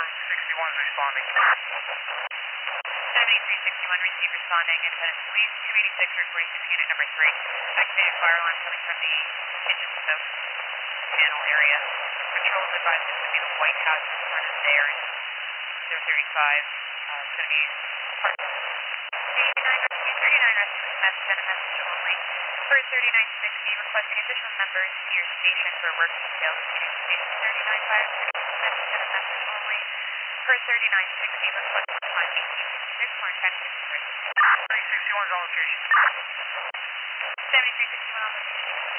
61 is responding. 7361 received responding, Independence Police, 286 reporting to unit number 3. Activated fire alarm coming from the kitchen soap panel area. Patrols advised this to be the White House in front of there in 035. It's going to be part 89 rescue, 39 rescue with message and a message only. For 3960, requesting additional members to your station for work details, meeting station 395, message and a message only. For 3960, requesting time 1856, Orange County Police Service. 361 is on location. 7361 on location.